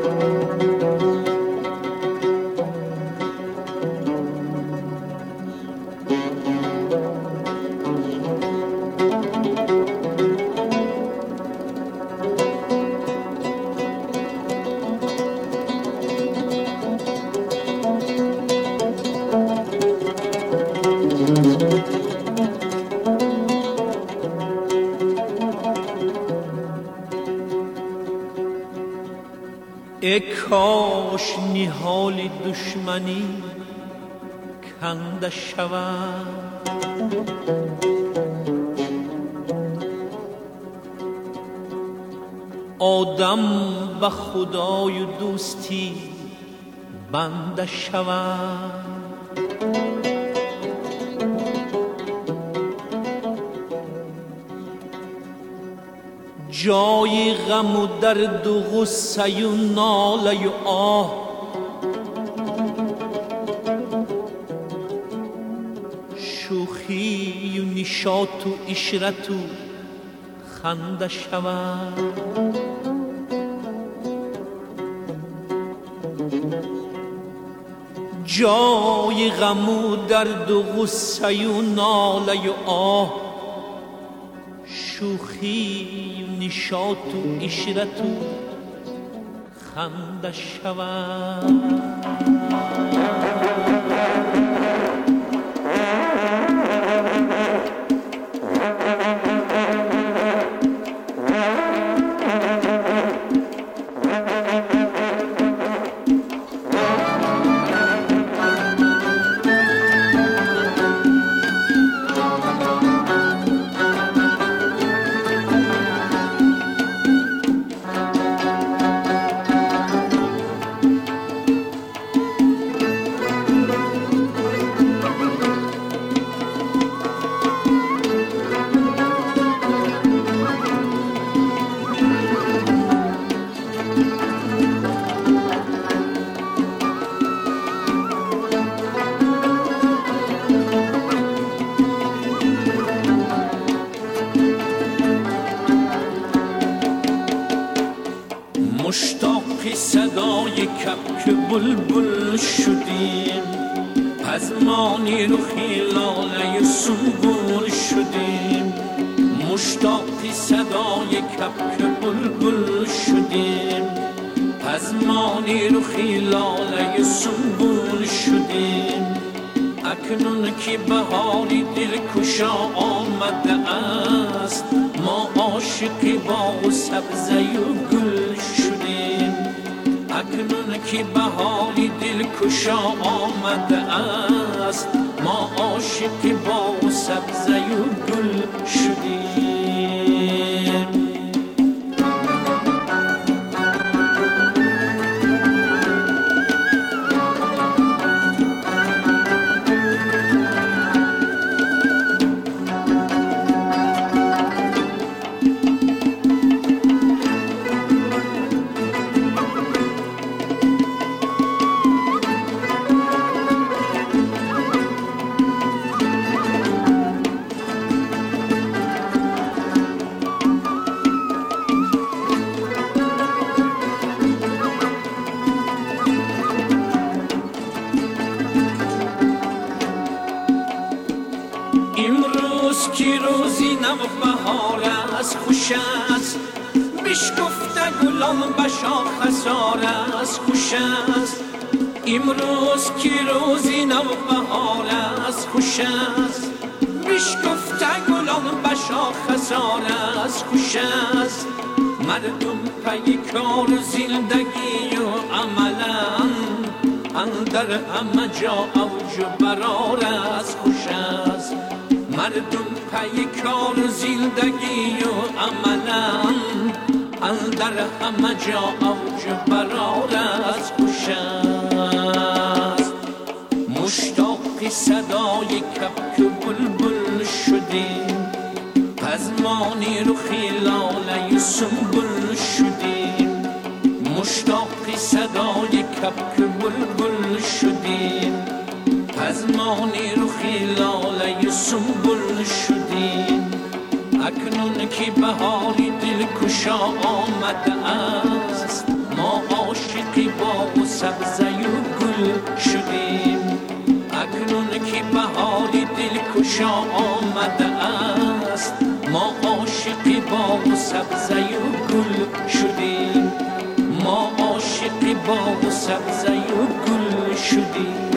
ای کاش نهال دشمنی کنده شود، آدم به خدای و دوستی بنده شود. جای غم و درد و غصه و ناله و آه شوخی و نشاط و عشرت و خنده شود. جای غم و درد و غصه و ناله و آه شوخی و نشاط و عشرت و خنده شود. مشتاق صدای کبک بلبل شدیم، از مانی رو خیلاله سنبول شدیم. مشتاق صدای کبک بلبل شدیم، از مانی رو خیلاله سنبول شدیم. اکنون که بهاری دلکشا آمده است، ما عاشق باغ و سبزه و گل شدیم. اکنون که بهاری دلکشا آمده است، ما عاشق باغ و سبزه و گل شدیم. امروز که روزی نو بهار است، خوش است بشکفته گلان به شاخسار است، خوش است. امروز که روزی نو بهار است، خوش است بشکفته گلان به شاخسار است، خوش است. مردم پی کار زندگی و عملن، اندر همه جا اوج و برار است، خوش است. مردم پی کار زندگی و عملن، اندر همه جا اوج و برار است، خوش است. مشتاق صدای کبک بلبل شدیم، از مانی رو خیلاله سنبل شدیم. مشتاق صدای کبک بلبل شدیم، از مانی رو خیلاله سنبل شدیم. اکنون که بهاری دلکشا آمده است، ما عاشقی با سبزه و گل شدیم. اکنون که بهاری دلکشا آمده است، ما عاشقی با سبزه و گل شدیم. ما عاشقی با سبزه و گل شدیم.